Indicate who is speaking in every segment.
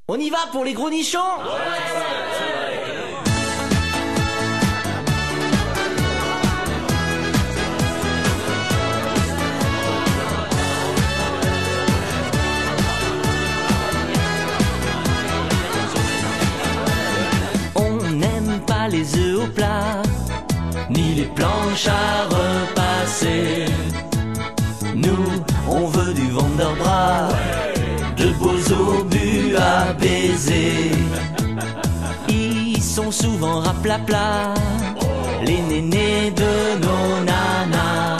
Speaker 1: On y va pour les gros nichons? On n'aime pas les œufs au plat, ni les planches à repasser. Nous, on veut du Wonderbras, de beaux obus à baiser. Ils sont souvent raplapla, les nénés de nos nanas.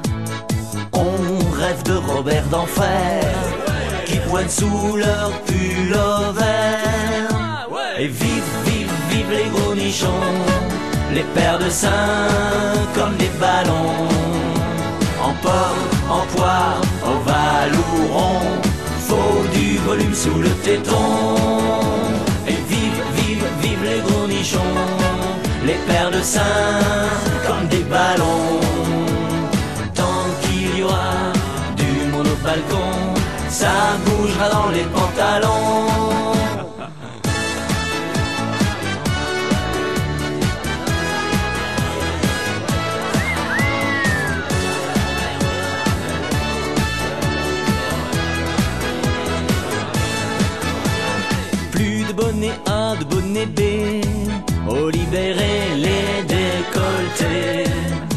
Speaker 1: On rêve de Robert d'Enfer, qui pointe sous leur pull-over. Et vive, vive, vive les gros nichons, les paires de seins comme des ballons. En pomme, en poire, ovale ou rond, faut du volume sous le téton. Et vive, vive, vive les gros nichons, les paires de seins comme des ballons. Tant qu'il y aura du monde au balcon, ça bougera dans les pantalons. Bonnet A, de bonnet B, au libéré les décolletés.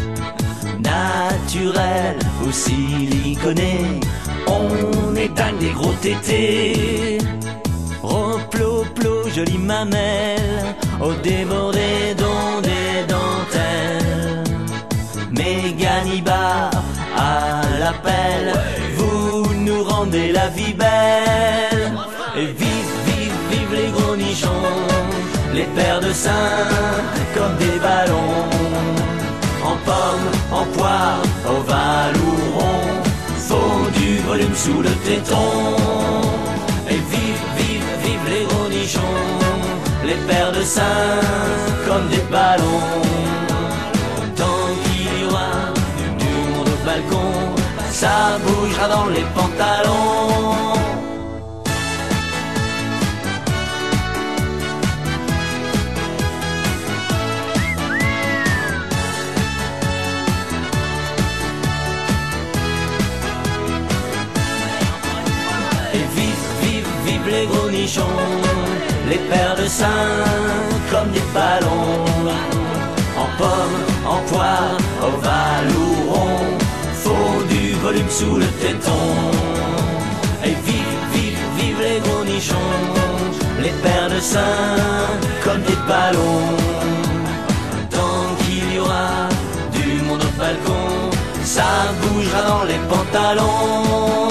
Speaker 1: Naturel ou siliconé, on est dingue des gros tétés. Roploplo, jolie mamelle, au débordé dont des dentelles. Méganibar à l'appel, vous nous rendez la vie belle. Et vive, vive, vive les gros nichons, les paires de seins comme des ballons. En pomme, en poire, ovale ou rond, faut du volume sous le téton. Et vive, vive, vive les gros nichons, les paires de seins comme des ballons. Tant qu'il y aura du monde au balcon, ça bougera dans les pantalons. Les gros nichons, les paires de seins comme des ballons. En pomme, en poire, ovale ou rond, faut du volume sous le téton. Et vive, vive, vive les gros nichons, les paires de seins comme des ballons. Tant qu'il y aura du monde au balcon, ça bougera dans les pantalons.